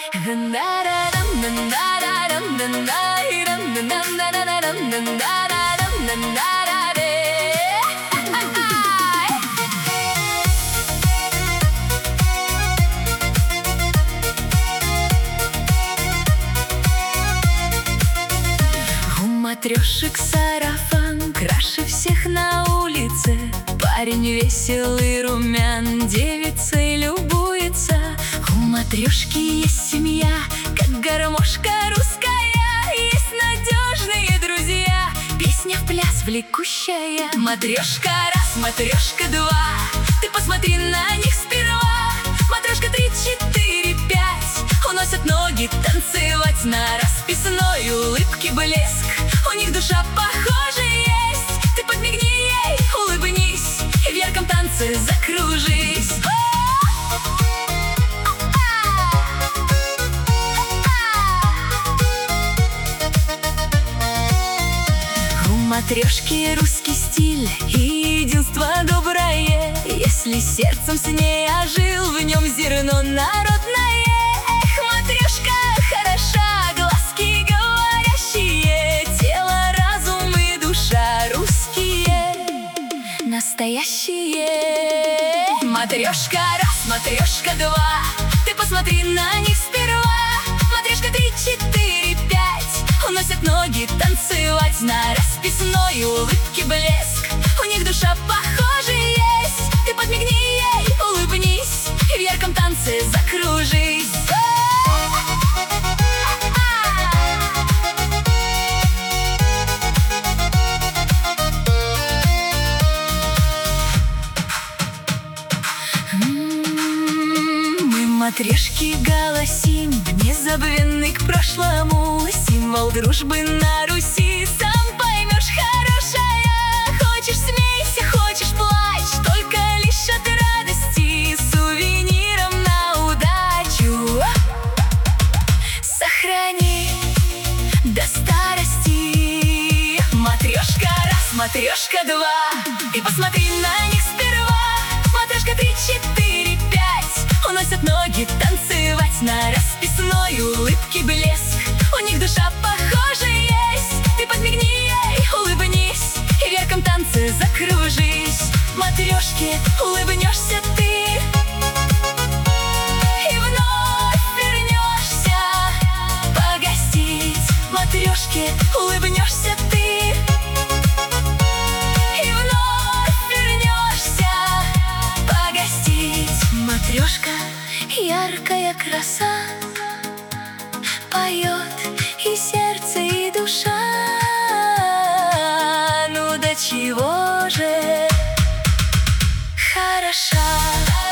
У матрешек сарафан краше всех на улице. Парень веселый, румян, девицей любуется. У матрешки есть семья, как гармошка русская. Есть надежные друзья, песня в пляс влекущая. Матрешка раз, матрешка два, ты посмотри на них сперва. Матрешка 3, 4, 5 уносят ноги танцевать на расписной улыбке блеск. У них душа похожа есть. Ты подмигни ей, улыбнись и в ярком танце закружись. У матрешки русский стиль и единство доброе. Если сердцем с ней ожил, в нем зерно народное. Эх, матрешка хороша, глазки говорящие, тело, разум и душа русские, настоящие. Матрешка раз, матрешка два, ты посмотри на них сперва. Матрешка 3, 4, 5 уносят ноги танцевать на расписной улыбке блеск. У них душа похожа есть. Ты подмигни ей, улыбнись и в ярком танце закружись. Мы матрешки голосим, незабвенный к прошлому, символ дружбы на Руси. Сам поймешь, хорошая. Хочешь смейся, хочешь плачь, только лишь от радости, сувениром на удачу сохрани до старости. Матрешка раз, матрешка два, и посмотри на них сперва. Матрешка 3, 4, 5 уносят ноги танцевать на расписной улыбке блеск. У них душа похожа есть. Ты подмигни ей, улыбнись и в ярком танце закружись. Матрешке улыбнешься ты и вновь вернешься погостить. Матрешке улыбнешься ты и вновь вернешься погостить. Матрешка яркая краса, поет и сердце, и душа. Ну до чего же хороша.